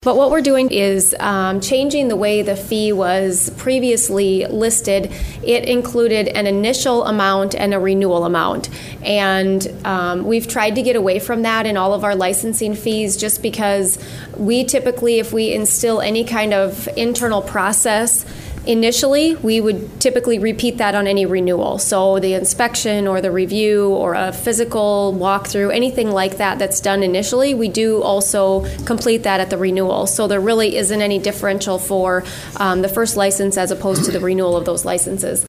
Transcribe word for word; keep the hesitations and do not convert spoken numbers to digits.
But what we're doing is um, changing the way the fee was previously listed. It included an initial amount and a renewal amount. And um, we've tried to get away from that in all of our licensing fees, just because we typically, if we instill any kind of internal process initially, we would typically repeat that on any renewal. So the inspection or the review or a physical walkthrough, anything like that that's done initially, we do also complete that at the renewal. So there really isn't any differential for um, the first license as opposed to the renewal of those licenses.